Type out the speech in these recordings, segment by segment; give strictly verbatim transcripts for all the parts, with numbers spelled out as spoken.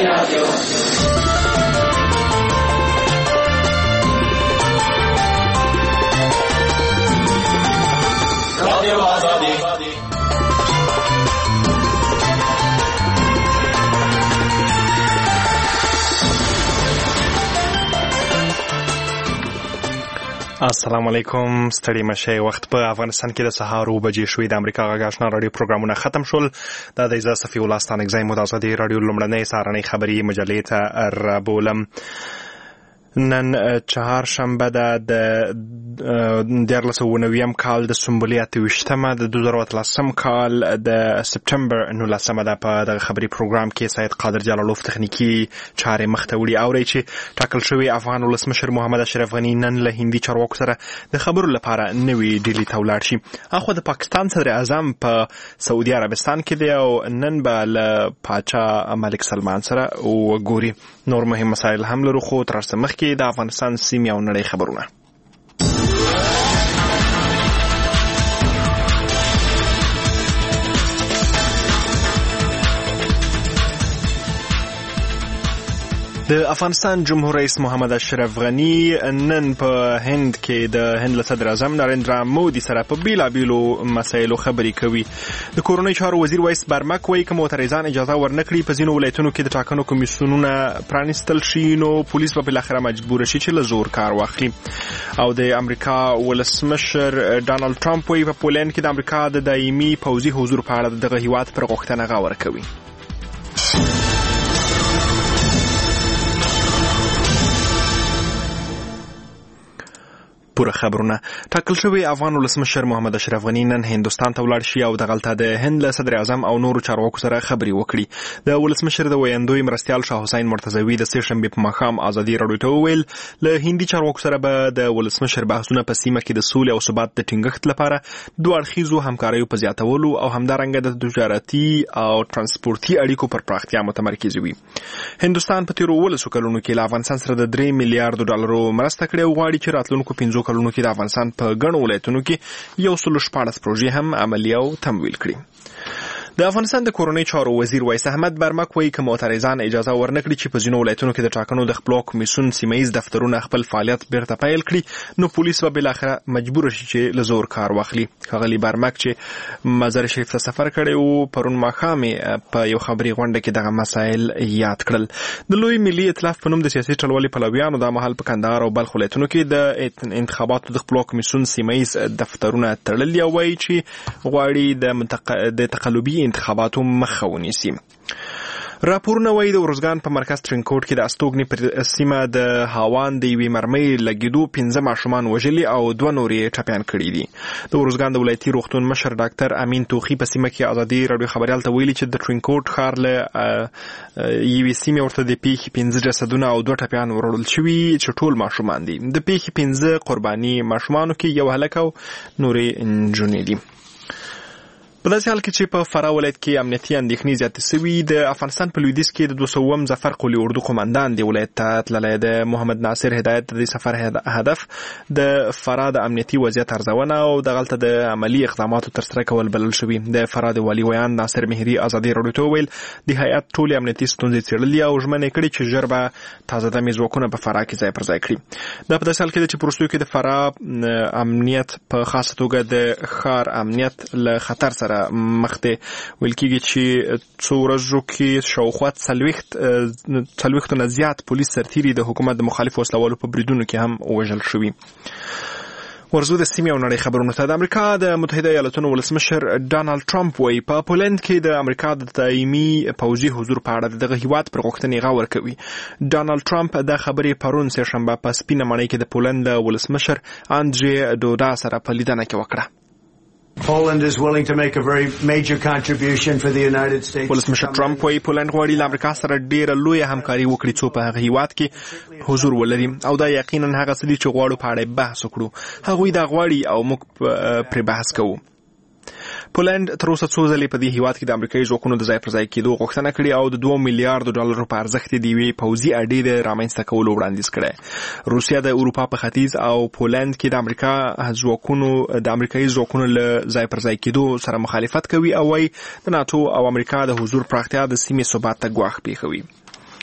رادیو رادیو آزادی. السلام علیکم. ستړي مشه. وخت په افغانستان کې د سهار او بجې شوې. د امریکا غږ آشنا رادیو پروګرامونه ختم شول. دا د اجازه صفي الله ستانک زای مو د ازادي رادیو لومړنۍ سهارنۍ خبري مجلې ته رابولم. نن چهار شنبه ده د دیارلس او نویم کال د سنبلې اته ویشتمه د دوه زره اتلسم کال د سپټمبر نولسمه ده. په دغه خبري پروګرام کې سید قادر جلالوف تخنیکی چارې مخته وړي. اورئ چې ټاکل شوی افغان ولسمشر محمد اشرف غني نن له هندي چارواکو سره د خبرو لپاره نوې ډیلی ته ولاړ شي. اخو د پاکستان صدر اعظم په سعودي عربستان کې دی او نن به له پاچا ملک سلمان سره وګوري. نور مهم مسایل هم لرو، خو تر څه مخکې د افغانستان سیمې او نړۍ خبرونه. د افغانستان جمهور رئیس محمد اشرف غني نن په هند کې د هند له صدر اعظم نریندرا مودي سره په بیلابیلو مسایلو خبرې کوي. د کورنۍ چارو وزیر وایس برمک وایي که معترضان اجازه ورنکړي په ځینو ولایتونو کې د ټاکنو کمیسیونونه پرانیستل شي نو پولیس به بالاخره مجبور شي چې له زور کار واخلي. او د امریکا ولسمشر ډانلډ ټرمپ وایي په پولند کې د امریکا د دایمي پوځي حضور په اړه دغه هیواد پر غوښتنه غور کوي. پوره خبرونه. ټاکل شوی افغان ولسمشر محمد اشرف غني نن هندستان ته ولاړ شي او دغلته د هند له صدر اعظم او نورو چارواکو سره خبرې وکړي. د ولسمشر د ویاندوی مرستیال شاه حسین مرتضوی د سه شنبې په ماښام ازادي رادیو ته وویل له هندي چارواکو سره به د ولسمشر بحثونه په سیمه کې د سولې او ثبات د ټینګښت لپاره دوه اړخیزو همکاریو په زیاتولو او همدارنګه د تجارتي او ترانسپورتي اړیکو پر پراختیا متمرکز وي. هندستان په تیرو ولسو کلونو کې له افغانستان سره د درې میلیارډ ډالرو مرسته کړې او غواړي چې راتلونکو پنځو کلونو کې د افغانستان په ګڼو ولایتونو کې یو سل شپاړس پروژې هم عملي او تمویل کړي. د افغانستان د کورنۍ چارو وزیر وایس احمد برمک وایي که معترضان اجازه ورنکړي چې په ځینو ولایتونو کې د ټاکنو د خپلواک کمیسیون سیمه‌ییز دفترونه خپل فعالیت بیرته پیل کړي نو پولیس به بالاخره مجبور شي چې له زور کار واخلي. ښاغلي برمک چې مزار شریف ته سفر کړی او پرون ماښام په یو خبري غونډه کې دغه مسایل یاد کړل. د لوی ملي ائتلاف په نوم د سیاسي ټلوالې پلویانو د مهال په کندهار او بلخ ولایتونو کې د انتخاباتو د خپلواک کمیسیون سیمه‌ییز دفترونه تړلي او وایي چې غواړي د منتق... د تقلبي انتخاباتو مخه ونیسي. راپورونه وایي د ورزګان په مرکز ترینکوټ کې د استوګنې پر سیمه د هاوان د یوې مرمۍ لګېدو پنځه ماشومان وژلي او دوه نور یې ټپیان کړي دي. د ورزګان د ولایتي روغتون مشر ډاکټر امین توخي په سیمه کې ازادي رادیو خبریال ته ویلي چې د ترینکوټ ښار له یوې سیمې ورته د پیښې پنځه جسدونه او دوه ټپیان وروړل شوي چې ټول ماشومان دي. د پیښې پنځه قرباني ماشومانو کې یو هلک او نورې نجونې دي. په داسې حال کې چې په فراه ولایت کې امنیتي اندېښنې زیاتې سوي، د افغانستان په لویدیځ کې د دوه سوم ظفر قولي اردو قومندان د ولایت ته تللی د محمد ناصر هدایت د سفر هدف د فراه د امنیتي وضعیت ارزونه او دغلته د عملي اقداماتو ترسره کول بلل شوي. د فراه د والي ویان ناصر مهري ازادي رادیو ته وویل د هیات ټولې امنیتي ستونزې څېړلي او ژمنه کړې چې ژر به تازه دمې ځواکونه په فراه کې ځای پر ځای کړي. دا په داسې حال کې ده چې په وروستیو کې د فراه امنیت په خاصه توګه د ښار امنیت له خطر سره مخ دی. ویل کېږي چې څو ورځو کې شاوخوا څلوېښت څلوېښتو نه زیات پولیس سرتیري د حکومت د مخالفو وسلوالو په بریدونو کې هم وژل شوي. ورزو د سیمې او نړۍ خبرونو ته. د امریکا د متحده ایالاتونو ولسمشر ډانلډ ټرمپ وایي په پولند کې د امریکا د دایمي پوځي حضور په اړه دغه هیواد پر غوښتنې غور کوي. ډانلډ ټرمپ دا خبرې پرون سه شنبه په سپینه ماڼۍ کې د پولند ولسمشر اندرې ډوډا سره په لیدنه کې وکړه. Poland is willing to make a very major contribution for the United States. ولسمشر ټرمپ وايي پولند غواړي له امریکا سره ډیره لویه همکاري وکړي څو په هغه هیواد کې حضور ولري او دا یقینا هغه څه دي چې غواړو په اړه بحث وکړو. هغوی دا غواړي او موږ پرې بحث کوو. پولند تر اوسه څو ځلې په دې هیواد کې د امریکایي ځواکونو د ځای پر ځای کېدو غوښتنه کړې او د دوه میلیارډو ډالرو په ارزښت د یوې پوځي اډې د رامنځته کولو وړاندیز کړی. روسیه د اروپا په ختیځ او پولند کې د امریکا ځواکونو د امریکایي ځواکونو له ځای پر ځای کېدو سره مخالفت کوي او وايي د ناتو او امریکا د حضور پراختیا د سیمې ثبات ته ګواښ پېښوي.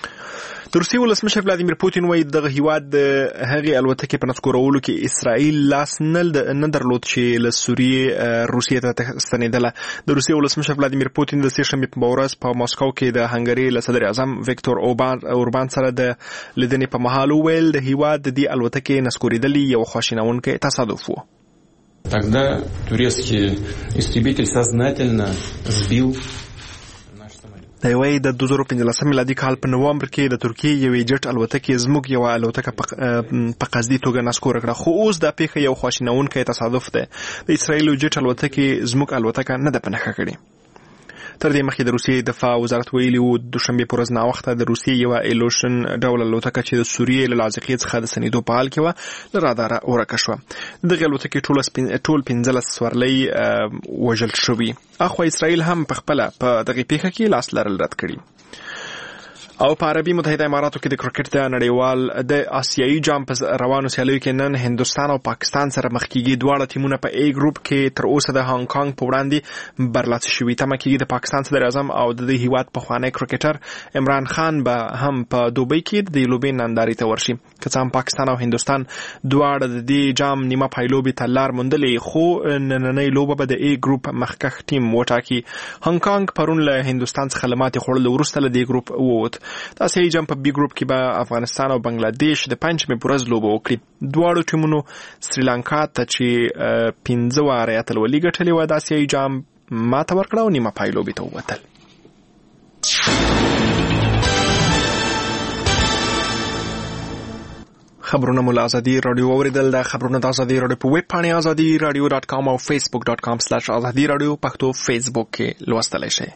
د روسیې ولسمشر ولادیمیر پوتین وایي دغه هیواد د هغې الوتکې په نسکورولو کې اسرائیل لاس نه درلود چې له سوریې روسیې ته ستنېدله. د روسیې ولسمشر ولادیمیر پوتین د سې شنبې په ورځ په ماسکو کې د هنګري له صدر اعظم ویکتور اوربان سره د لیدنې په مهال وویل د هیواد د دې الوتکې نسکورېدل یو خواشینونکی تصادف و. Тогда турецкий истребитель сознательно сбил наш самолет. د یوې د دوه زره پنځلسم میلادي کال په نوامبر کې د ترکیې یوې جټ الوتکې زموږ یوه الوتکه په قصدي توګه نسکوره کړه، خو اوس دا پیښه یو خواشینونکی تصادف دی. د اسرائیلو جټ الوتکې زموږ الوتکه نه ده په نښه کړې. تر دې مخکې د روسیې دفاع وزارت ویلي و دوشنبې په ورځ ناوخته د روسیې یوه ایلوشن ډول الوتکه چې د سوریې له لاذقیې څخه د ستنېدو په حال کې وه له راداره ورکه شوه. دغې الوتکې ټول پنځلس سورلۍ وژل شوي. اخوا اسرائیل هم په خپله په دغې پیښه کې لاس لرل رد کړي. او په عربي متحده اماراتو کې د کرکټ د نړیوال د آسیایي جام په روانو سیالیو کې نن هندوستان او پاکستان سره مخ کېږي. دواړه ټیمونه په ای ګروپ کې تر اوسه د هانګ کانګ په وړاندې برلاسی شوي. تمه کېږي د پاکستان صدر اعظم او د دې هیواد پخوانی کرکټر عمران خان به هم په دوبۍ کې د دې لوبې نندارې ته ورشي. که څه هم پاکستان او هندوستان دواړه د دې جام نیمه پایلوبې ته لار موندلې، خو نننۍ لوبه به د ای ګروپ مخکښ ټیم وټاکي. هانګ کانګ پرون له هندوستان څخه له ماتې خوړلو وروسته له دې ګروپ ووت. د آسیایي جام په بي ګروپ کې به افغانستان او بنگلاديش د پنځمې په ورځ لوبه وکړي. دواړو ټیمونو سریلانکا ته چې پنځه واره اتلولي ګټلې وه د آسیایي جام ماته ورکړه او نیمه پایلوبې ته ووتل. خبرونه مو له ازادي راډیو واورېدل. د خبرونه د ازادي راډیو په ویب پاڼې ازادي راډیو ډاټ کام او فیسبوک ډاټ کام سلاش ازادي راډیو پښتو فیسبوک کې لوستلی شئ.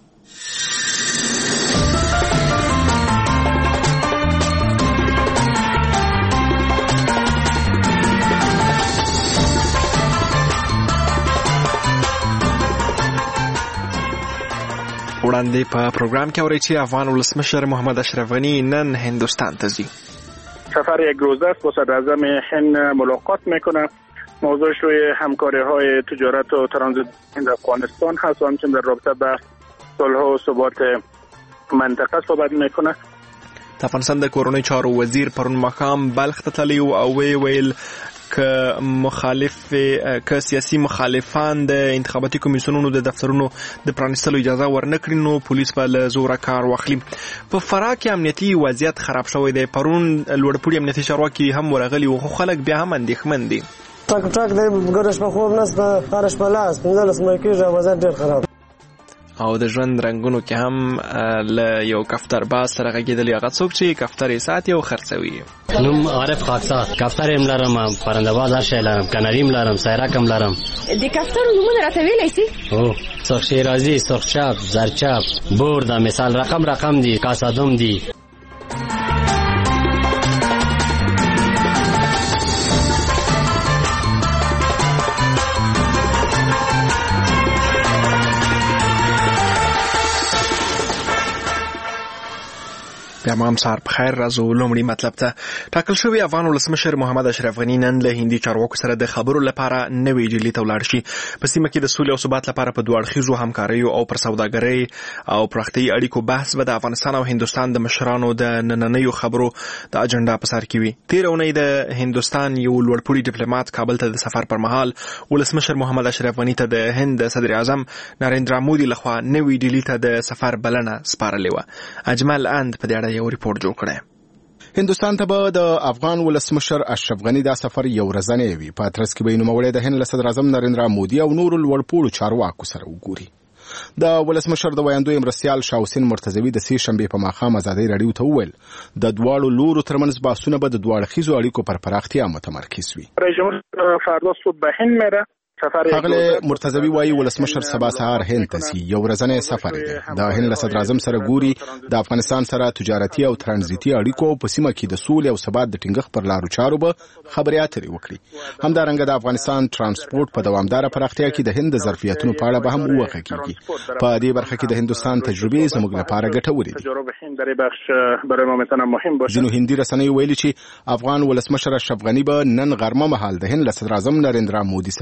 وړاندې په پروگرام کې اورئ چې افغان ولسمشر محمد اشرف غنی نن هندوستان ته ځي. سفر یک روزه است با صدر اعظم هند ملاقات میکنه. موضوعش روی همکاری های تجارت و ترانزیت هند افغانستان هست و همچنین در رابطه با صلح و ثبات منطقه صحبت میکنه. د افغانستان د کورنۍ چارو وزیر پرون ماښام بلخ ته تللی او وی ویل که مخالف که سیاسي مخالفان د انتخاباتي کمیسیونونو د دفترونو د پرانیستلو اجازه ورنکړي نو پولیس به له زوره کار واخلي. په فراه کې امنیتي وضعیت خراب شوی دی. پرون لوړپوړي امنیتي چارواکي هم ورغلي وو، خو خلک بیا هم اندېښمن دي. ټک ټک دی ګډه شپه خوب نشته، هره شپه لاس پنځلس مړه کېږي، وضعیت ډېر خراب. او د ژوند رنګونو کې هم له یو کفتر باز سره غږېدلی، هغه څوک چې کفتر یې ساتي او خرڅوي. نوم عارف خاکسار، کفتر یم لرم، پرنده‌باز هر شی لرم، کناریم لرم، سیرک هم لرم. د کفترو نومونه راته ویلی سي؟ هو، سرخ شیرازي، سرخ چاپ، زرچاپ، بور دا مثال رقم رقم دي، کاسادم دي. بیا هم سهار په خیر. راځو لومړي مطلب ته. ټاکل شوی افغان ولسمشر محمد اشرف غنی نن له هندي چارواکو سره د خبرو لپاره نوې ډیلي ته ولاړ شي. په سیمه کې د سولې او ثبات لپاره په دوه اړخیزو همکاریو او پر سوداګرۍ او پراختیایي اړیکو بحث به د افغانستان او هندوستان د مشرانو د نننیو خبرو د اجنډا په سر کې وي. تېره اونۍ د هندوستان یو لوړپوړي ډیپلوماټ کابل ته د سفر پر مهال ولسمشر محمد اشرف غنی ته د هند صدر اعظم نریندرا مودي لخوا نوې ډیلي ته د سفر بلنه سپارلې وه. اجمل اند په دې اړه یو ریپورټ جوړ کړی. هندوستان ته به د افغان ولسمشر اشرف غنی دا سفر یو ورځنی وي. په ترڅ کې به نوموړی د هند صدر اعظم نریندرا مودي او نورو لوړپوړو چارواکو سره وګوري. د ولسمشر د ویاندوی مرستیال شاوسین مرتضوی د سې شنبې په ماښام ازادي راډیو ته وویل د دواړو لورو ترمنځ بحثونه به د دواړو خیزو اړیکو پر پراختیا متمرکز وي. رئیس فردا صبح به هند میره. هغه مرتضوی وایي ولسمشر سبا سهار هند ته ځي. یو ورځنی سفر دی. د هند صدر اعظم سره ګوري، د افغانستان سره تجارتي او ترانزیتي اړیکو په سیمه کې د سولې او ثبات د ټینګښت پر لارو چارو به خبرې اترې وکړي. همدارنګه د افغانستان ترانسپورت په دوامداره پراختیا کې د هند د ظرفیتونو په اړه به هم وغږیږي. په دې برخه کې د هندوستان تجربې زموږ لپاره ګټورې دي. ځینو هندي رسنیو ویلي چې افغان ولسمشر اشرف غنی به نن غرمه مهال د هند صدر اعظم نریندرا مودي سره وګوري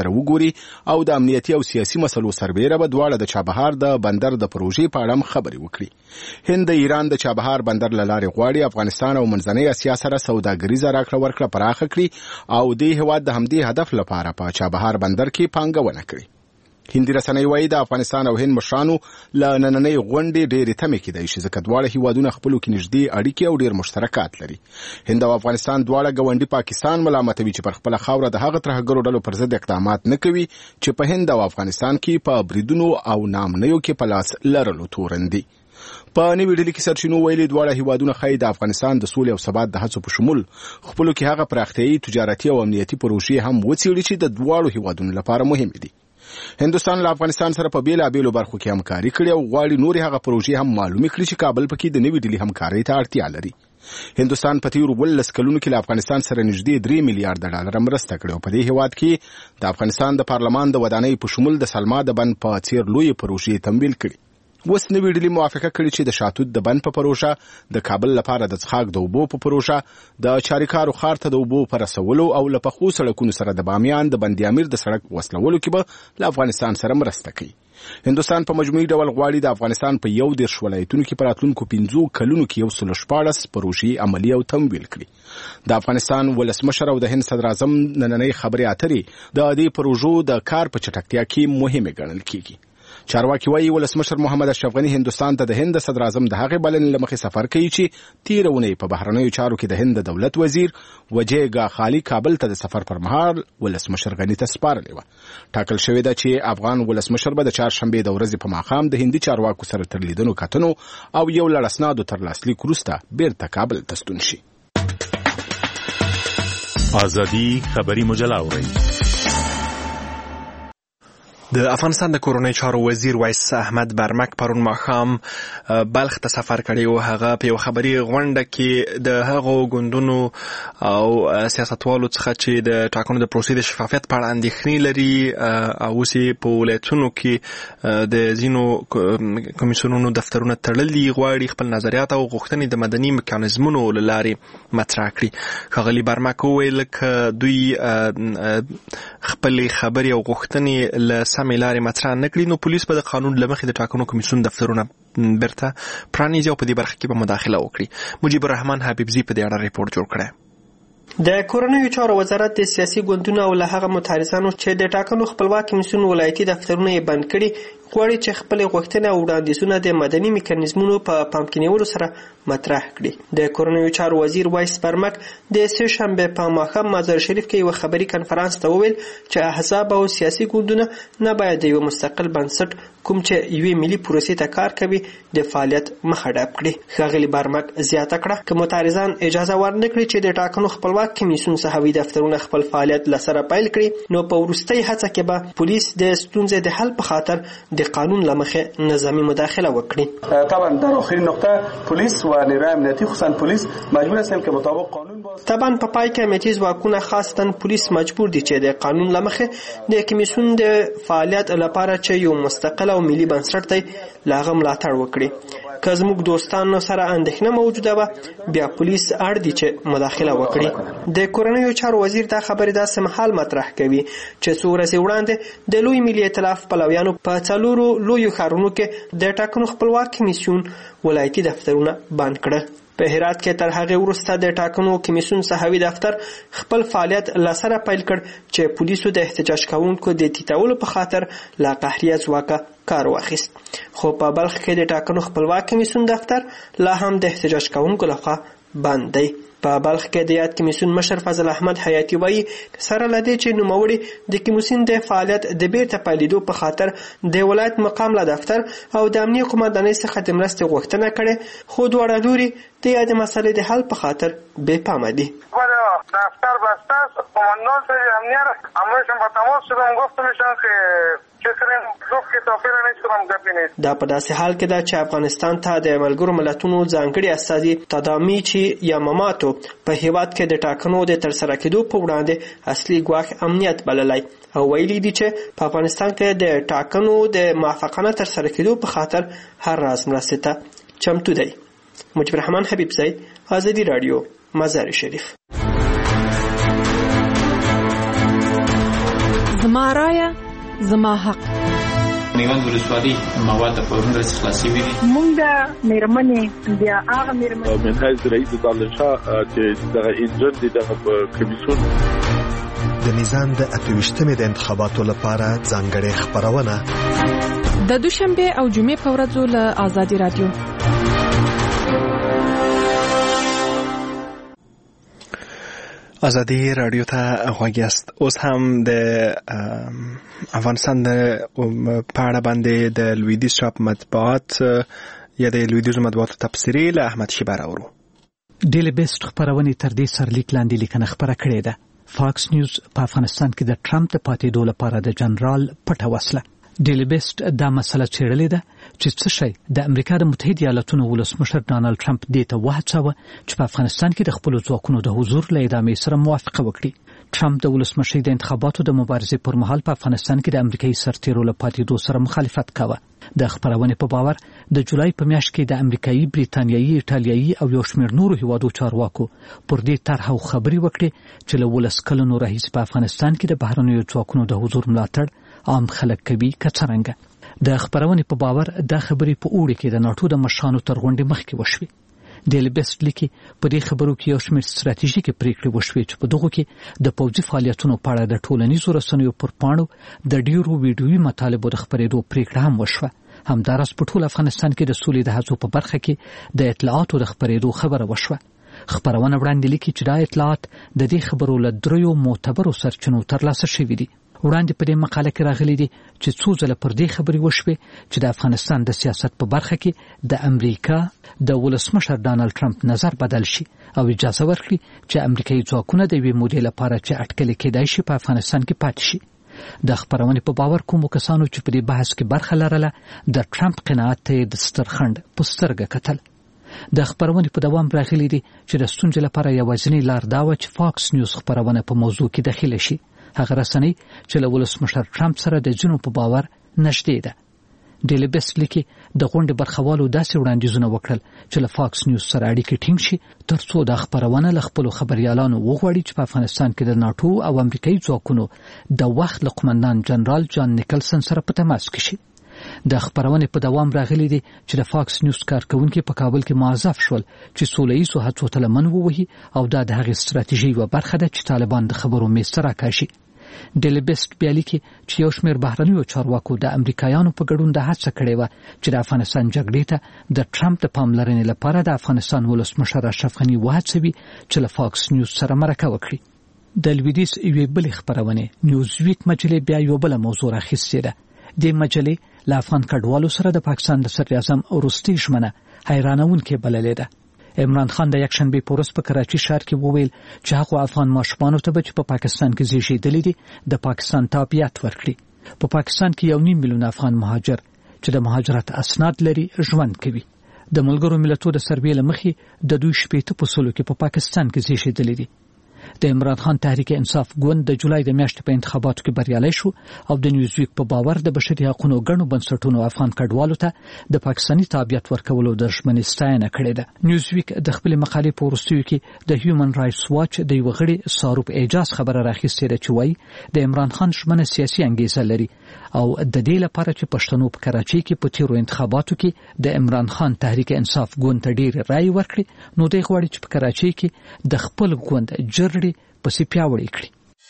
او د امنیتي او سیاسي مسلو سربیره به دواړه د چابهار د بندر د پروژې په اړه خبرې وکړي. هند د ایران د چابهار بندر له لارې غواړي افغانستان او منځنۍ اسیا سره سوداګریزه راکړه ورکړه پراخه کړي او د هیواد د همدې هدف لپاره په چابهار بندر کې پانګونه کړي. هندي رسنۍ وایي د افغانستان او هند مشرانو له نننۍ غونډې ډېرې تمې کېدای شي ځکه دواړه هیوادونه خپلو کې نږدې اړیکې او ډېر مشترکات لري. هند او افغانستان دواړه ګاونډي پاکستان ملامتوي چې پر خپله خاوره د هغه ترهګرو ډلو پر ضد اقدامات نه کوي چې په هند او افغانستان کې په بریدونو او نامنیو کې په لاس لرلو تورن دي. په نوې ډلې کې سرچینو ویلي دواړه هیوادونه ښایي د افغانستان د سولې او ثبات د هڅو په شمول خپلو کې هغه پراختیایي تجارتي او امنیتي پروژې هم وڅېړي چې د دواړو هیوادونو لپاره مهمې دي. هندوستان له افغانستان سره په بیلابیلو برخو کې همکاري کړې او غواړي نورې هغه پروژې هم معلومې کړي چې کابل پکې د نوې ډلې همکارۍ ته اړتیا لري. هندوستان په تیرو ولس کلونو کې له افغانستان سره نږدې درې میلیارډ ډالر مرسته کړې او په دې هیواد کې د افغانستان د پارلمان د ودانۍ په شمول د سلما د بند په څیر لوی پروژې تمویل کړي. اوس نوې ډلې موافقه کړې چې د شاتوت د بند په پروژه، د کابل لپاره د څښاک د اوبو په پروژه، د چاریکارو ښار ته د اوبو په رسولو او له پخو سړکونو سره د بامیان د بند امیر د سړک وصلولو کې به له افغانستان سره مرسته کوي. هندوستان په مجموعي ډول غواړي د افغانستان په یو دېرش ولایتونو کې په راتلونکو پنځو کلونو کې یو سل شپاړس پروژې عملي او تمویل کړي. د افغانستان ولسمشر او د هند صدر اعظم نننۍ خبرې اترې د دې پروژو د کار په چټکتیا کې مهمه ګڼل کېږي. چارواکي وایي ولسمشر محمد اشرف غني هندوستان ته د هند صدر اعظم د هغې بلنې له مخې سفر کوي چې تېره اونۍ په بهرنیو چارو کې د هند د دولت وزیر وجه گاخالي کابل ته د سفر پر مهال ولسمشر غني ته سپارلې وه. ټاکل شوې ده چې افغان ولسمشر به د چهارشنبې د ورځې په ماښام د هندي چارواکو سره تر لیدنو کتنو او یو لړ اسنادو تر لاسلیک وروسته بیرته کابل ته ستون شي. آزادي خبري مجله اورئ. د افغانستان د کورنۍ چارو وزیر وایس احمد برمک پرون ماښام بلخ ته سفر کړی و. هغه په یو خبري غونډه کې د هغو ګوندونو او سیاستوالو څخه چې د ټاکنو د پروسې د شفافیت په اړه اندېښنې لري او اوس یې په ولایتونو کې د ځینو کمیسیونونو دفترونه تړلي غواړي خپل نظریات او غوښتنې د مدني میکانیزمونو له لارې مطرح کړي. ښاغلي برمک وویل که دوی خپلې خبرې او غوښتنې له سمې لارې مطرح نه کړي نو پولیس به د قانون له مخې د ټاکنو کمیسیون دفترونه بیرته پرانیزي او په دې برخه کې به مداخله وکړي. مجيب الرحمن حبیبزي په دې اړه ریپورت جوړ کړی. د کورنیو چارو وزارت د سیاسي ګوندونو او له هغه متحرزانو چې د ټاکنو خپلواک کمیسیون ولایتي دفترونه یې بند کړي غواړي چې خپل غوښتنې او وړاندیزونه د مدني میکانیزمونو په پام کې نیولو سره مطرح کړي. د کورنیو چارو وزیر وایس برمک د سه شنبې په ماښام مزار شریف کې یو خبري کنفرانس ته وویل چې احزاب او سیاسي ګوندونه نه باید د یو مستقل بنسټ کوم چې یوې ملي پروسې ته کار کوي د فعالیت مخه ډپ کړي. ښاغلي برمک زیاته کړه که متحرزان اجازه ورنکړي چې د ټاکنو خپلواک کمیسیون صحوي دفترونه خپل فعالیت لسره پیل کړي نو په وروستۍ هڅه کې به پولیس د ستونزې د حل په خاطر د قانون لمخه نظامی مداخله وکړي. طبعا در آخرین نقطه پلیس و نیروی امنیتی خصوصا پلیس مجبور هستند که مطابق قانون باز طبعا په پای کې امنیتي ځواکونه خاصتا پلیس مجبور دي چې د قانون لمخه د کمیسیون د فعالیت لپاره چې یو مستقل او ملي بنسټ دی لاغه ملاتړ وکړي. که زموږ دوستانو سره اندېښنه موجوده وه بیا پولیس اړ دي چې مداخله وکړي. د کورنیو چارو وزیر دا خبرې داسې مهال مطرح کوي چې څو ورځې وړاندې د لوی ملي ائتلاف پلویانو په څلورو لویو ښارونو کې د ټاکنو خپلواک کمیسیون ولایتي دفترونه بند کړه. په هرات کې تر هغه وروسته د ټاکنو کمیسیون صحوي دفتر خپل فعالیت لسره پیل کړ چې پولیسو د احتجاج کوونکو د تیتاولو په خاطر لا قهریه ځواکه کار واخیست. خو په بلخ کې د ټاکنو خپلواک کمیسیون دفتر لا هم د احتجاج کوونکو لخوا بند دی. په بلخ کې د یاد کمیسیون مشر فضل احمد حیاتی وایي سره لدې چې نوموړي د کمیسیون د فعالیت د بیرته پیلېدو په خاطر د ولایت مقام له دفتر او د امنیه قومندانۍ څخه د مرستې غوښتنه کړې خو دواړه لوري د یادې مسئلې د حل په خاطر بې پامه دي. دفتر بسته است قماندان سری امنیت همراهشون با تماس شدم گفتمشون که دا په داسې حال کې ده چې افغانستان ته د ملګرو ملتونو ځانګړي استازي تدامیچی یاماماتو په هیواد کې د ټاکنو د ترسره کېدو په وړاندې اصلي ګواښ امنیت بللی او ویلي دي چې په افغانستان کې د ټاکنو د موافقانه ترسره کېدو په خاطر هر راز مرستې ته چمتو دی. مجيب الرحمن حبیبزی، آزادي رادیو، مزار شریف. زما رایه زما حق. میوند ولسوالي مواد په ورنډه خلاصي وي. مونږ د میرمنې بیا هغه میرمنې من حیث رئیس دانشا چې دغه انجن دي دغه کمیسیون د نظام د اتویشتمې د انتخاباتو لپاره ځانګړې خبرونه د دوشنبه او جمعې په ورځو له آزادي رادیو. آزادی رادیو ته غوږ یاست. اوس هم د افغانستان د په اړه باندې د لویدیځ چاپ مطبوعات یا د لویدیځو مطبوعاتو تبصرې له احمد شیبه راوړو. ډیلی بیسټ خبرونې تر دې سرلیک لاندې لیکنه خبره کړې ده. فاکس نیوز په افغانستان کې د ټرمپ د پاتېدو لپاره د جنرال پټه وسله. ډیلی بیسټ دا مسله څېړلې ده چې څه شی د امریکا د متحده ایالاتونو ولسمشر ډانلډ ټرمپ دې ته وهڅاوه چې په افغانستان کې د خپلو ځواکونو د حضور له ادامې سره موافقه وکړي. ټرمپ د ولسمشر د انتخاباتو د مبارزې پر مهال په افغانستان کې د امریکایي سرتیرو له پاتېدو سره مخالفت کاوه. د خبرونې په باور د جولای په میاشت کې د امریکایي، بریتانیایي، ایټالیایي او یو شمېر نورو هیوادو چارواکو پر دې طرحه خبرې وکړې چې له ولس کلونو راهیسې په افغانستان کې د بهرنیو ځواکونو د حضور ملاتړ عام خلک کوي که څرنګه. د خبرونې په باور دا خبرې په اوړي کې د ناټو د مشرانو تر غونډې مخکې وشوې. ډیلی بیسټ لیکي په دې خبرو کې یو شمېر ستراتیژیکې پریکړې وشوې چې په دغو کې د پوځي فعالیتونو په اړه د ټولنیزو رسنیو پر پاڼو د ډیرو ویډیویي مطالبو د خپرېدو پریکړه هم وشوه. همداراز په ټول افغانستان کې د سولې د هڅو په برخه کې د اطلاعاتو د خپرېدو خبره وشوه. خبرونه وړاندې لیکي چې دا اطلاعات د دې خبرو له دریو معتبرو سرچینو ترلاسه شوي دي. وړاندې په دې مقاله کې راغلي دي چې څو ځله پر دې خبرې وشوې چې د افغانستان د سیاست په برخه کې د امریکا د ولسمشر ډانلډ ټرمپ نظر بدل شي او اجازه ورکړي چې امریکایي ځواکونه د یوې مودې لپاره چې اټکلې کېدای شي په افغانستان کې پاتې شي. د خبرونې په باور کومو کسانو چې په دې بحث کې برخه لرله د ټرمپ قناعت ته د سترخند په سترګه کتل. د خبرونې په دوام راغلي دي چې د ستونزې لپاره یوازینی لار دا وه چې فاکس نیوز خبرونه په موضوع کې دخیله شي. هغه رسنۍ چې له ولسمشر ټرمپ سره د ځینو په باور نږدې ده. ډیلی بیسټ لیکي د غونډې برخوالو داسې وړاندیزونه وکړل چې له فاکس نیوز سره اړیکې ټینګ شي ترڅو دا خبرونه له خپلو خبریالانو وغواړي چې په افغانستان کې د ناټو او امریکایي ځواکونو د وخت له قمندان جنرال جان نیکلسن سره په تماس کې شي. د خبرونې په دوام راغلي دي چې د فاکس نیوز کارکونکي په کابل کې معذف شول چې سوله ییزو هڅو ته لمن ووهي او دا د هغې ستراتیژۍ یوه برخه ده چې طالبان د خبرو میز ته راکاږي. ډیلی بیسټ بیا لیکي چې یو شمېر بهرنیو چارواکو د امریکایانو په ګډون د هڅه کړې وه چې د افغانستان جګړې ته د ټرمپ د پاملرنې لپاره د افغانستان ولسمشر اشرف غني وهڅوي چې له فاکس نیوز سره مرکه وکړي. د لویدیځ یوې بلې خپرونې نیوزویک مجلې بیا یوه بله موضوع راخیستې ده. دې مجلې له افغان کډوالو سره د پاکستان د صدراعظم وروستۍ ژمنه حیرانونکې بللې ده. عمران خان د یکشنبې په ورځ په کراچي ښار کې وویل چې هغو افغان ماشومانو ته به چې په پاکستان کې زیږېدلي دي د پاکستان تابعیت ورکړي. په پاکستان کې یو نیم میلیون افغان مهاجر چې د مهاجرت اسناد لري ژوند کوي. د ملګرو ملتونو د سروې له مخې د دوی شپېته په سلو کې په پاکستان کې زیږېدلي دي. د عمران خان تحریک انصاف ګوند د جولای د میاشتې په انتخاباتو کې بریالی شو او د نیوزویک په باور د بشري حقوقو ګڼو بنسټونو افغان کډوالو ته د پاکستاني تابعیت ورکولو د ژمنې ستاینه کړې ده. نیوزویک د خپلې مقالې په وروستیو کې د هیومن رایټس واچ د یوه غړي ساروپ اعجاز خبره راخیستې ده چې وایي د عمران خان ژمنه سیاسي انګیزه لري او د دې لپاره چې پښتنو په کراچۍ کې په تیرو انتخاباتو کې د عمران خان تحریک انصاف ګوند ته ډېرې رایې ورکړي نو دوی غواړي چې په کراچۍ کې د خپل ګوند جرړې پسې پیاوړې کړي.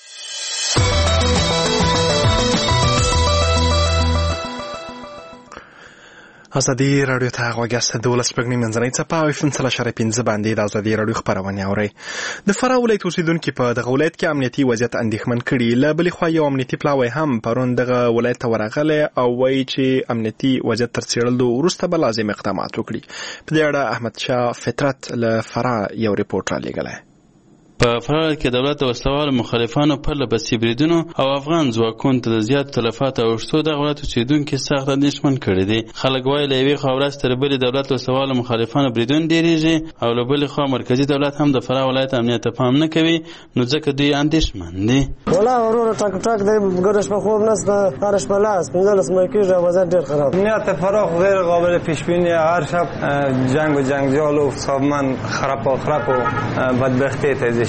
ازادي رادیو ته غوږ یاست. د ولس پګنی منځنۍ څپه او اف ام سل اشاره پنځه باندې د ازادي رادیو خبرونه اورئ. د فراه ولایت اوسیدونکو په دغه ولایت کې امنیتي وضعیت اندېښمن کړي. له بلې خوا یو امنیتي پلاوی هم پرون دغه ولایت ته ورغلی او وایي چې امنیتي وضعیت تر څېړلو وروسته به لازم اقدامات وکړي. په دې اړه احمدشاه فطرت له فراه یو ریپورټ رالیږلی. په فراه کې دولت او وسلوالو مخالفانو پرله پسې بریدونو او افغان ځواکونو ته د زیاتو تلفاتو اوښتو دغه ولایت اوسېدونکي سخت اندېښمن کړي دي. خلک وایي له یوې خوا ورځ تر بلې دولت او وسلوالو مخالفانو بریدونه ډېرېږي او له بلې خوا مرکزي دولت هم د فراه ولایت امنیت ته پام نه کوي نو ځکه دوی اندېښمن دي. والله وروره ټک ټک دی ګډه شپه خوب نشته هره شپه لاس پنځلس مای کېږي او وضعیت ډېر خراب. امنیت فراه غیر قابل پیش بینی هر شب جنگ و جنجال و سازمان خراب و خراب و بدبختی ته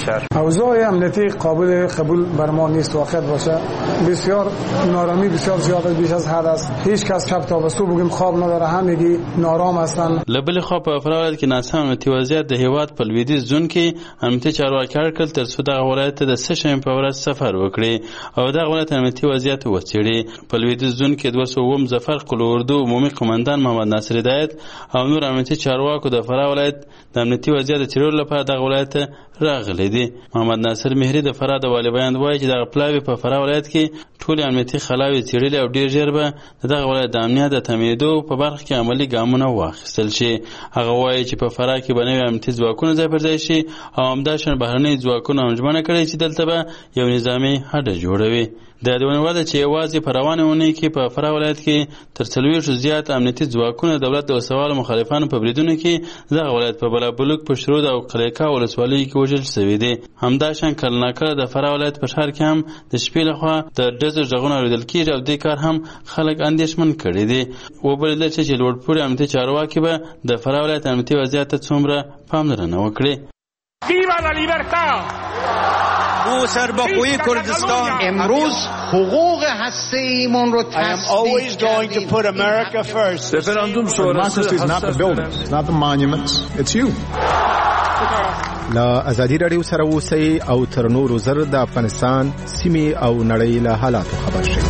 شهر. اوضاع امنیتی قابل قبول بر ما نیست. واقعیت باشه بسیار نارامی بسیار زیاد است، بیش از حد است. هیچ کس شب تا صبح بگیم خواب نداره، همگی نارام هستند. لبل خو په افراد کې ناسم امنیتي وضعیت د هیواد په لویدیځ زون کې امنیتي چارواکي هرکل تر څو دغه ولایت د سشنبې په ورځ سفر وکړي او دغه ولایت امنیتي وضعیت وڅېړي. په لویدیځ زون کې دوه سوه اووم ظفر قل اردو عمومي قماندان محمد ناصر هدایت او نور امنیتي چارواکو د فراه ولایت د امنیتي وضعیت د څېړلو لپاره دغه ولایت راغلي دي. محمد ناصر مهري د فراه د والي بیان وایي چې دغه پلاوي په فراه ولایت کې ټولې امنیتي خلاوې څېړلې او ډېر ژر به د دغه ولایت د امنیت د تمېدو په برخه کې عملي ګامونه واخیستل شي. هغه وایي چې په فراه کې به نوي امنیتي ځواکونه ځای پر ځای شي او همداشان بهرني ځواکونه هم ژمنه کړې چې دلته به یو نظامي هډه جوړوي. د دې ونوده چې یوازې په روانه اونۍ کې په فراه ولایت کې تر څلوېښتو زیات امنیتي ځواکونه دولت د وسوالو مخالفانو په بریدونو کې دغه ولایت په بلابلوک، پشترود او قلیقا ولسوالیو کې وژل شوي دي. همداشان کله ناکله د فراه ولایت په ښار کې هم د شپې لخوا د ډزو غږونه اورېدل کېږي او دې کار هم خلک اندېښمن کړي دي. وبلل چې لوړپوړي امنیتي چارواکي به د فراه ولایت امنیتي وضعیت ته څومره پاملرنه وکړي. Viva la libertad! او سربخوی کردستان امروز حقوق هسته ایمان رو I am always going to put America first. Referendum sonrası is not the buildings, it's not the monuments, it's you. لا ازادي رادیو سره اوسئ او تر نورو زر د افغانستان سیمې او نړۍ له حالاتو خبر شئ.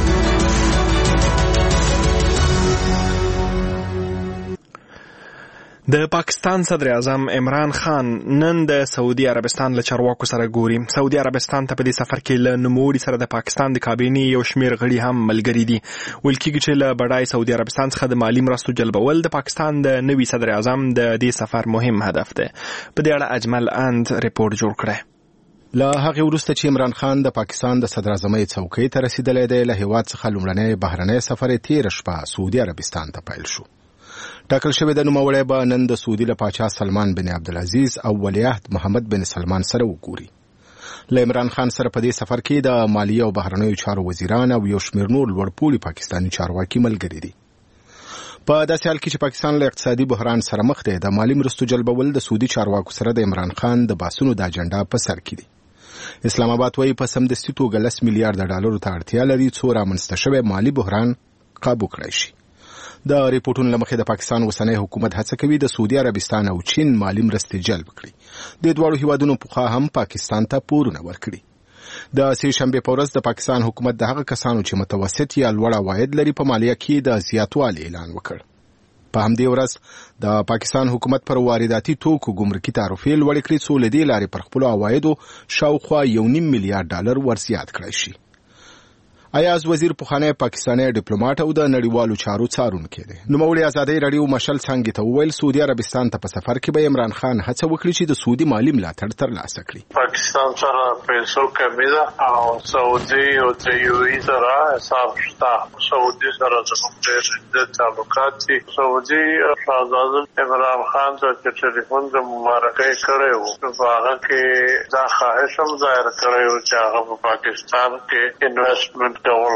د پاکستان صدر اعظم عمران خان نن د سعودي عربستان له چارواکو سره ګوري. سعودي عربستان ته په دې سفر کې له نوموړي سره د پاکستان د کابینې یو شمېر غړي هم ملګري دي. ویل کېږي چې له بډای سعودي عربستان څخه د مالي مرستو جلبول د پاکستان د نوي صدر اعظم د دې سفر مهم هدف دی. په دې اړه اجمل اند ریپورت جوړ کړی. له هغې وروسته چې عمران خان د پاکستان د صدر اعظمۍ څوکۍ ته رسېدلی دی، له هېواد څخه لومړنی بهرنی سفر یې تېره شپه سعودي عربستان ته پیل شو. ټاکل شوی د نوموړی به نن د سعودي له پاچا سلمان بن عبدالعزیز او ولیعهد محمد بن سلمان سره وګوري. له عمران خان سره په دې سفر کې د مالیې او بهرنیو چارو وزیران او یو شمېر نور لوړپوړي پاکستاني چارواکي ملګري دي. په داسې حال کې چې پاکستان له اقتصادي بحران سره مخ دی، د مالي مرستو جلبول د سعودي چارواکو سره د عمران خان د بحثونو د اجنډا په سر کې دي. اسلام آباد وایي په سمدستي توګه لس میلیارډ ډالرو ته اړتیا لري څو رامنځته شوی مالي بحران قابو کړی شي. د ریپورتونو له مخې د پاکستان اوسنی حکومت هڅه کوي د سعودي عربستان او چین مالي مرستې جلب کړي. د دواړو هیوادونو پخوا هم پاکستان ته پورونه ورکړي. د سې شنبې په ورځ د پاکستان حکومت د هغه کسانو چې متوسط یا لوړ عواید لري په مالیه کې د زیاتوالي اعلان وکړ. په همدې ورځ د پاکستان حکومت پر وارداتي توکو ګمرکي تعرفې لوړې کړې څو له دې لارې پر خپلو عوایدو شاوخوا یو نیم میلیارډ ډالر ورزیات کړی شي. ایاز وزیر پخوانی پاکستانی ډیپلوماټ او د نړیوالو چارو څارونکی دی. نوموړي ازادۍ راډیو مشل څانګې ته وویل سعودي عربستان ته په سفر کې به عمران خان هڅه وکړي چې د سعودي مالي ملاتړ ترلاسه کړي. پاکستان سره پیسو کمی ده او سعودي او د یو ای سره حساب شته. سعودي سره زموږ ډېر د تعلقات دي. سعودي شاهزاده عمران خان ته چې ټلیفون د مبارکۍ کړی و، په هغه کې دا خواهش هم ظاهر کړی و چې هغه په پاکستان کې انویسټمنټ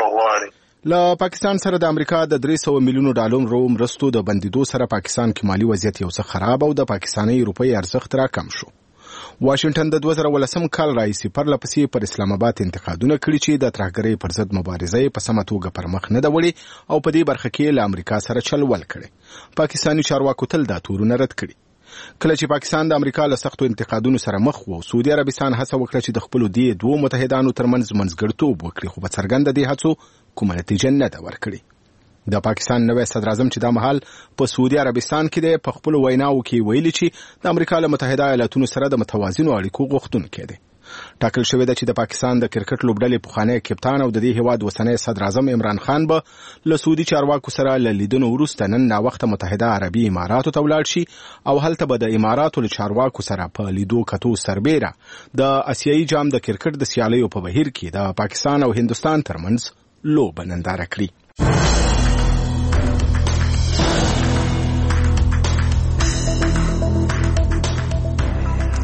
له پاکستان سره د امریکا د درې سوه میلیونو ډالرو مرستو د بندیدو سره پاکستان کې مالي وضعیت یو څه خراب او د پاکستاني روپۍ ارزښت راکم شو. واشنگټن د دوه زره ولسم کال راهیسې پرله پسې پر اسلام آباد انتقادونه کړي چې د ترهګرۍ پر ضد مبارزه یې په سمه توګه پر مخ نه ده وړې او په دې برخه کې له امریکا سره چل ول کړی. پاکستاني چارواکو تل دا تورونه رد کړي. کله چې پاکستان د امریکا له سختو انتقادونو سره مخ و، سعودي عربستان هڅه وکړه چې د خپلو دې دوو متحدانو ترمنځ منځګړیتوب وکړي، خو په څرګنده دې هڅو کومه نتیجه نه ده ورکړې. د پاکستان نوی صدر اعظم چې دا مهال په سعودي عربستان کې دی، په خپلو ویناوو کې ویلي چې د امریکا له متحده ایالاتونو سره د متوازنو اړیکو غوښتونکی دی. ټاکل شوې ده چې د پاکستان د کرکټ لوبډلې پخوانی کپتان او د دې هیواد اوسنی صدر اعظم عمران خان به له سعودي چارواکو سره له لیدنو وروسته نن ناوخته متحده عربي اماراتو ته ولاړ شي او هلته به د اماراتو له چارواکو سره په لیدو کتو سربیره د اسیایي جام د کرکټ د سیالیو په بهیر کې د پاکستان او هندوستان ترمنځ لوبه ننداره کړي.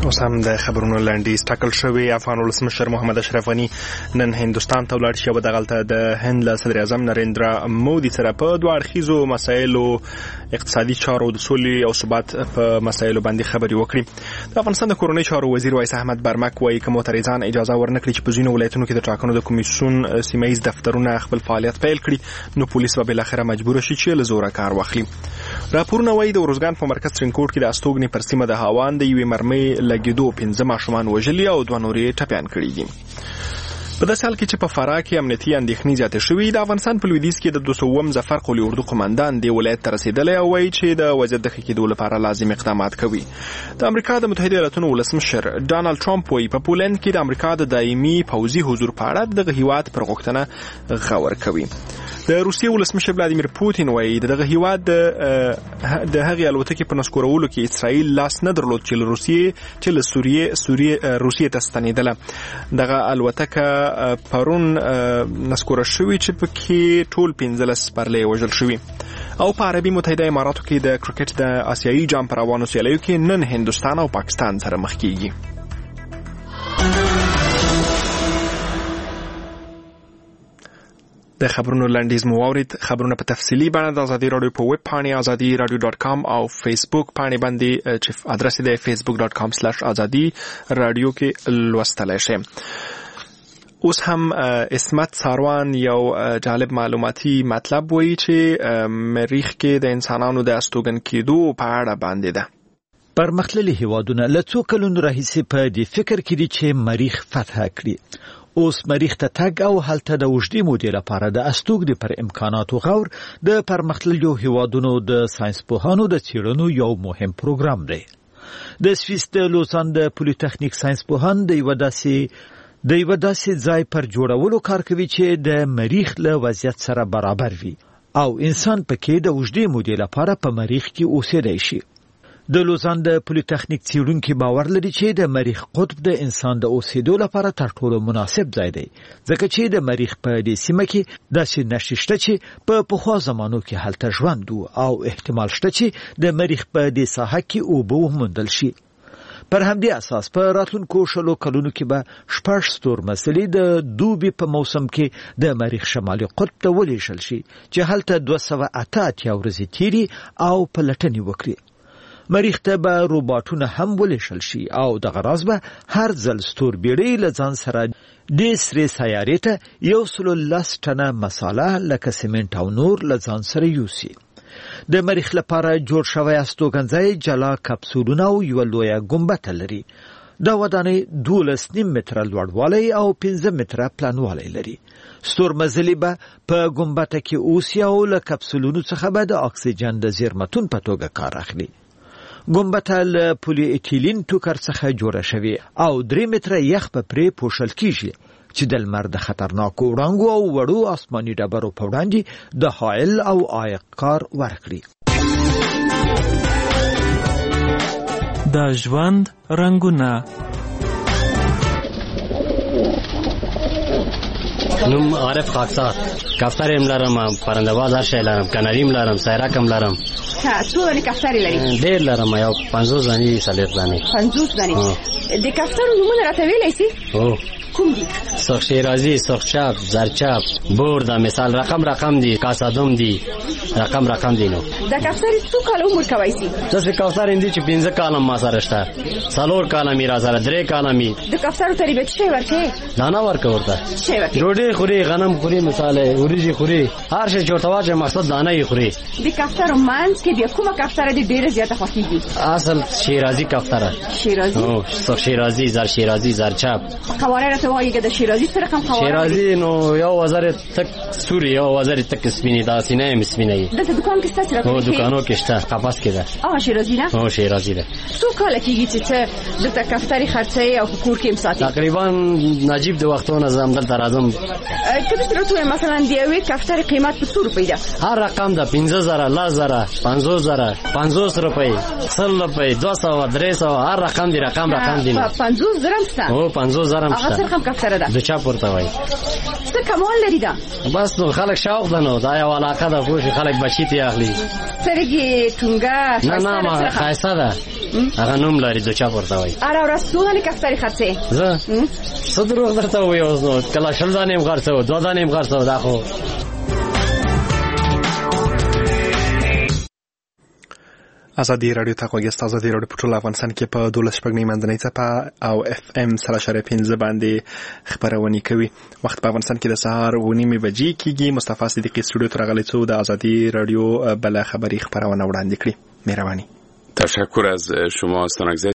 اوس هم د خبرونو لنډیز. ټاکل شوی افغان ولسمشر محمد اشرف غني نن هندوستان ته ولاړ شي او دغلته د هند له صدر اعظم نریندرا مودي سره په دوه اړخیزو مسایلو، اقتصادي چارو، د سولې او ثبات په مسایلو باندې خبرې وکړي. د افغانستان د کورنۍ چارو وزیر وایس احمد برمک وایي که معترضان اجازه ورنکړي چې په ځینو ولایتونو کې د ټاکنو د کمیسیون سیمه‌ییز دفترونه خپل فعالیت پیل کړي، نو پولیس به بالاخره مجبور شي چې له زوره کار واخلي. راپورونه وایي د ورزګان په مرکز ترینکوټ کې د استوګنې پر سیمه د هاوان د یوې مرمۍ لګېدو پنځه ماشومان وژلي او دوه نور یې ټپیان کړي دي. په داسې حال کې چې په فراه کې امنیتي اندېښنې زیاتې شوي، د افغانستان په لویدیځ کې د دوه سوه اووم ظفر قولي اردو قمندان دې ولایت ته رسېدلی او وایي چې د وضعیت د ښه کېدو لپاره لازم اقدامات کوي. د امریکا د متحده ایالاتونو ولسمشر ډانالډ ټرمپ وایي په پولنډ کې د امریکا د دایمي پوځي حضور په اړه دغه هیواد پر غوښتنه غور کوي. د روسیې ولسمشر ولادیمیر پوتین وایي دغه هیواد د د هغې الوتکې په نسکورولو کې اسرائیل لاس نه درلود چې له روسیې چې له سوریې سوریې روسیې ته ستنېدله. دغه الوتکه پرون نسکوره شوي چې پکې ټول پنځلس سپرلۍ وژل شوي. او په عربي متحده اماراتو کې د کرکټ د آسیایي جام په روانو سیالیو کې نن هندوستان او پاکستان سره مخ کیږي. د خبرونو لنډیز مو واورید. خبرونه په تفصیلي بڼه د ازادي رادیو په ویب پاڼې ازادي رادیو ډاټ کام او فیسبوک پاڼې باندې چې ادرس دی فیسبوک ډاټ کام سلاش ازادي رادیو کې لوستلی شئ. اوس هم اسمت ساروان یو جالب معلوماتي مطلب وایي چې مریخ کې د انسانانو د استوګن کېدو په اړه باندې ده. پرمختللي هیوادونه له څو کلونو راهیسې په دې فکر کې دي چې مریخ فتح کړي. اوس مریخ ته تګ او هلته د اوږدې مودې لپاره د استوګنې پر امکاناتو غور د پرمختللو هیوادونو د ساینسپوهانو د څېړنو یو مهم پروګرام دی. د سویس د لوزان د پولیټیکنیک ساینسپوهان د یوه داسې د یوه داسې ځای پر جوړولو کار کوي چې د مریخ له وضعیت سره برابر وي او انسان پکې د اوږدې مودې لپاره په مریخ کې اوسېدی شي. د لوزان د پولیټیکنیک څېړونکي باور لري چې د مریخ قطب د انسان د اوسېدو لپاره تر ټولو مناسب ځای دی، ځکه چې د مریخ په دې سیمه کې داسې نښې شته چې په پخوا زمانو کې هلته ژوند و او احتمال شته چې د مریخ په دې ساحه کې اوبه وموندل شي. پر همدې اساس په راتلونکو شلو کلونو کې به شپږ ستورمزلي د دوبي په موسم کې د مریخ شمالي قطب ته ولېږل شي چې هلته دوه سوه اته اتیا ورځې تیري او پلټنې وکړي. مریخ ته به روباټونه هم ولېږل شي او دغه راز به هر ځل ستوربیړۍ له ځان سره دې سرې سیارې ته یو سلو لس ټنه مساله لکه سیمنټ او نور له ځان سره یوسي. د مریخ لپاره جوړ شوی استوګنځای جلا کپسولونه او یوه لویه ګنبده لري. دا ودانۍ دولس نیم متره لوړوالی او پنځه متره پلنوالی لري. ستورمزلي به په ګنبده کې اوسي او له کپسولونو څخه به د اکسیجن د زیرمتون په توګه کار اخلي. ګنبده له پولی ایتیلین ټوکر څخه جوړه شوې او درې متره یخ به پرې پوښل کیږي چې د لمر د خطرناکو وړانګو او وړو آسماني ډبرو په وړاندې د حائل او عایق کار ورکړي. د ژوند رنګونه. نوم عارف خاکسار، کفتر ام لرم، پرنده‌باز هر شی لرم، کناریم لرم، سایرک هم لرم. ها څو دانې کفترې لري؟ ډېر لرم، یو پنځوس دانې څلوېښت دانې. پنځوس دانې. د کفترو نومونه راته ویلی سي؟ هو. کوم دي؟ سرخ شیرازی، سرخ چپ، زرچپ، بور دا مثال رقم رقم دي، کاسادوم دي، رقم رقم دي. نو د کفترې څو کاله عمر کوي سي؟ داسې کفتر اندي چې پنځه کاله ما سره شته، څلور کاله مې را سره، درې کاله مې. د کفترو تربیت شی ورکې؟ دانه ورکه ورته. شی ورکې؟ ډوډۍ خوري، غنم خوري، مثال وریجې خوري، هر شی چې ورته واچوي مقصد دانه یې خوري. د کفترو منځ کې بیا کومه کفتره دې ډېره زیاته خوښېږي؟ اصل شیرازي کفتره. شیرازي؟ هو، سرخ شیرازي، زر شیرازي، زرچپ. قواره راته وایي د شیرازي سره کوم قواره؟ شیرازي نو یو وزر تک سوري، یو وزر تک سپینې، دا سینه یې سپینه یي. دلته دکان کې ستاسو راکړي؟ هو دکانو کې شته، قفس کې ده. اه شیرازي ده؟ هو شیرازي ده. څو کاله کېږي چې ته دلته کفترې خرڅوې او په کور کې هم ساتې؟ تقریبا نجیب د وختونو زم دلته راځم. که داسې راته ووایم مثلا د د یوې کفترې قیمت په څو روپۍ ده؟ هر رقم ده پنځه زره لس زره پنځوس زره پنځوس روپۍ سل روپۍ دوه سوه درې سوه هر رقم دی رقم رقم دی پنځوس زره هم شته؟ هو پنځوس زره هم شته. هغه څه رقم کفتره ده؟ د چا پورته وایي څه کمال لري ده؟ بس نو خلک شوق ده نو دا یو علاقه ده پوه شي خلک بچي ترې اخلي. سترګې ټونګه نه نه ما ښایسته ده هغه نوم لري د چا پورته وایي. هره ورځ څومره کفترې خرڅې؟ زه څه دروغ درته ووایو اوس نو کله شل دانې هم خرڅوو دوه دانې هم خرڅوو دا خو ازادي رادیو ته غوږ یاست. ازادي رادیو په ټول افغانستان کې په دولس شپږ منځنۍ څپه او اف ام سره اشاریه پنځه باندې خبرونه کوي. وخت په افغانستان کې د سهار اوه نیمې بجې کېږي. مصطفی صدیقي سټوډیو ته راغلی څو د ازادي رادیو بله خبري خبرونه وړاندې کړي. مهرباني. تشکر از شما ستانکزی